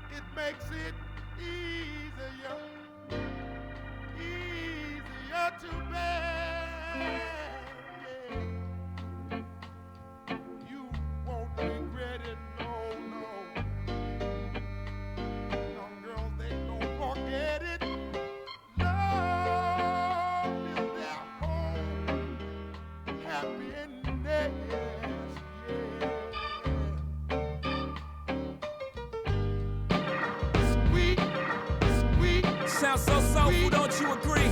it makes it easier to bear. Yeah. You won't regret it, no. Young girls, they don't forget it. Love is their home, happiness, yeah. Sweet. Sounds so soulful, don't you agree?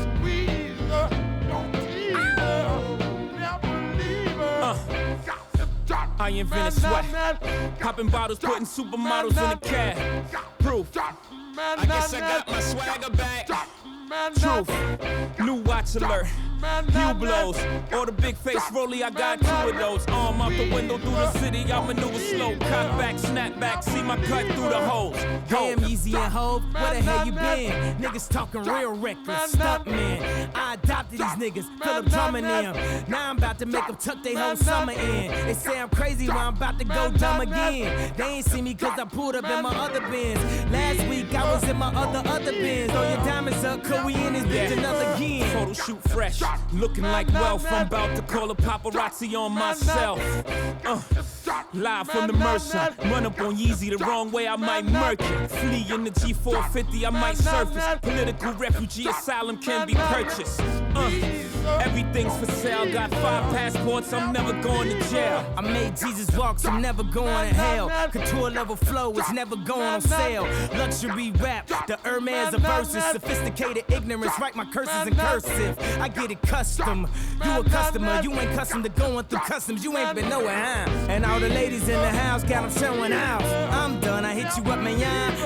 I invented sweat, popping bottles, putting supermodels in the cab. Proof. I guess I got my swagger back. Truth. New watch alert. Hue blows. Or the big face rollie, I got 2 of those. Arm out the window through the city, I maneuver slow. Cock back, snap back, see my cut through the holes. Damn, Yeezy and Hov, where the hell you been? Niggas talking real reckless, stunt man. I adopted these niggas, Philip Drummond them. Now I'm about to make them tuck they whole summer in. They say I'm crazy, but I'm about to go dumb again. They ain't see me cause I pulled up in my other bins. Last week I was in my other bins. Throw your diamonds up, cause we in this bitch another again. Photo shoot fresh, looking like wealth. I'm about to call a paparazzi on myself. Live from the Mercer, run up on Yeezy the wrong way, I might murk it. Flee in the G450, I might surface. Political refugee asylum can be purchased. Everything's for sale, got 5 passports, I'm never going to jail. I made Jesus walk, so I'm never going to hell. Couture level flow is never going on sale. Luxury rap, the Hermes of verses. Sophisticated ignorance, write my curses in cursive. I get it custom, you a customer. You ain't custom to going through customs, you ain't been nowhere, huh? And all the ladies in the house got them showing out. I'm done, I hit you up, man,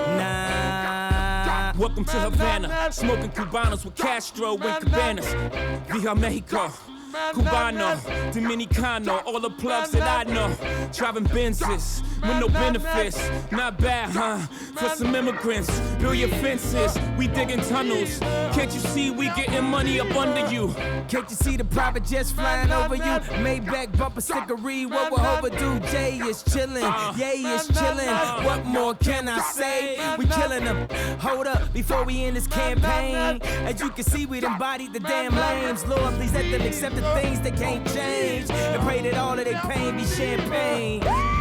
nah. Welcome to Havana, smoking Cubanos with Castro and Cabanas. Via Mexico, Cubano, Dominicano, all the plugs that I know. Driving Benzes with no benefits, not bad, huh? For some immigrants, build your fences, we digging tunnels. Can't you see we getting money up under you? Can't you see the private jets flying over you? Maybach bumper stickery, what we're overdue. Jay is chillin', Ye is chillin'. What more can I say? We killing them. Hold up, before we end this campaign. As you can see, we done bodied the damn lames. Lord, please let them accept the things they can't change. And pray that all of their pain be champagne.